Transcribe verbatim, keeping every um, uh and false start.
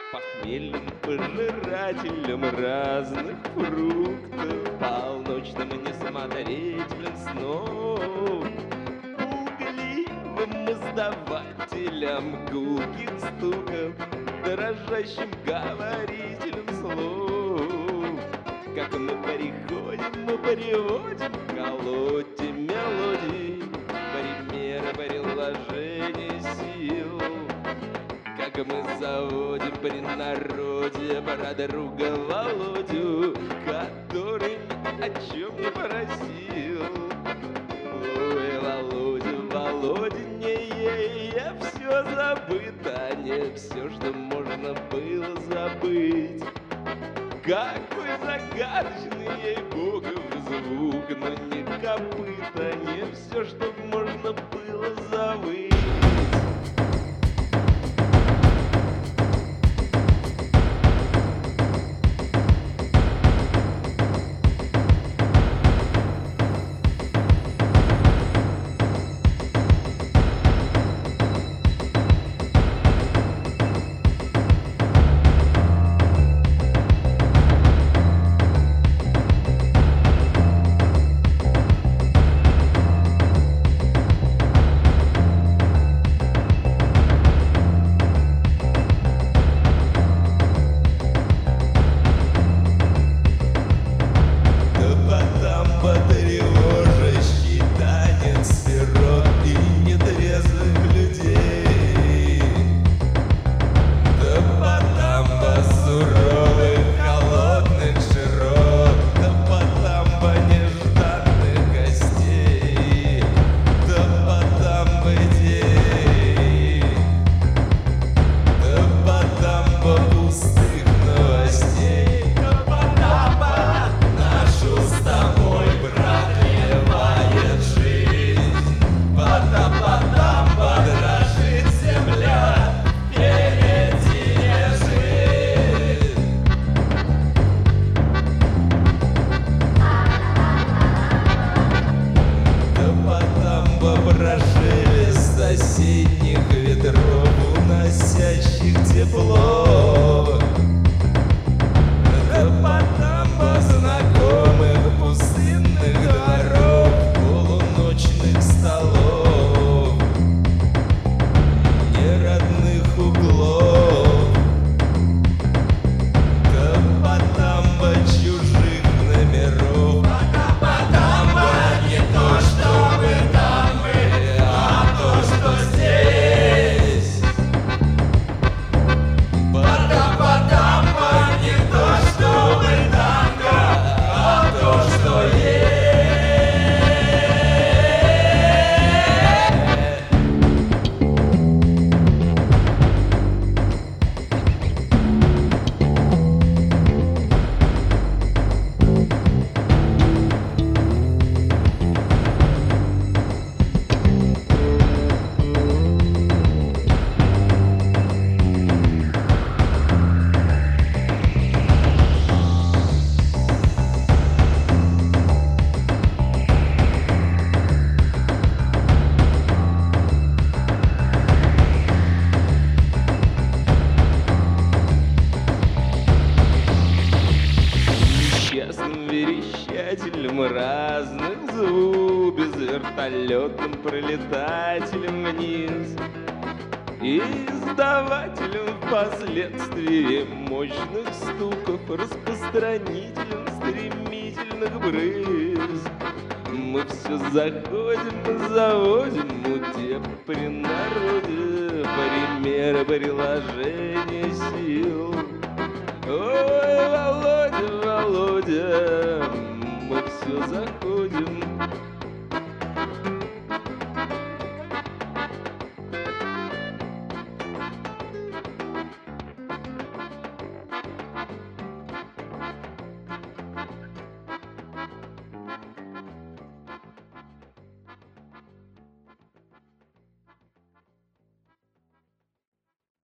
Похмельным пожирателем разных фруктов, полночным несмотрителем снов, пугливым издавателем гулких стуков, дрожащим говорителем слов. Как мы переходим, мы переводим в колоде мелодий, примеры приложения сил. Как мы заводим при народе про друга Володю, который ни о чем не просил. Ой, Володя, Володя, не я все забыто, не все, что можно было забыть. Какой загадочный, ей-богу, звук, но не копыта, не все, что можно было забыть. Шелест осенних ветров, уносящих тепло. Да потом по знакомых пустынных дворов, полуночных столов, неродных углов. Да потом по чужих номеров. Потом не то, чтобы там были, а то, что здесь. Потом не то, чтобы танго, а то, что есть. Несчастным верещателем разных звуков, безвертолетным пролетателем вниз и издавателем впоследствии мощных стуков, распространителем стремительных брызг. Мы все заходим и заводим мутеп при народе, примеры приложения сил. Ой, Володя, Володя, мы все заходим